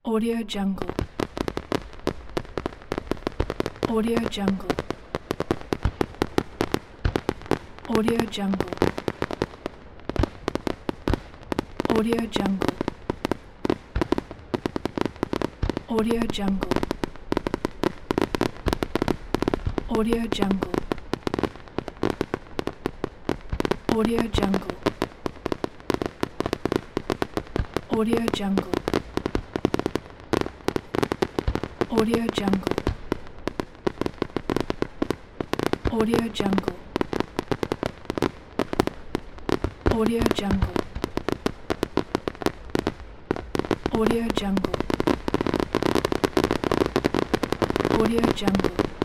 Audio Jungle. Audio Jungle. Audio Jungle. Audio Jungle. Audio Jungle. Audio Jungle. Audio Jungle. Audio Jungle. Audio Jungle. Audio Jungle. Audio Jungle. Audio Jungle. Audio Jungle.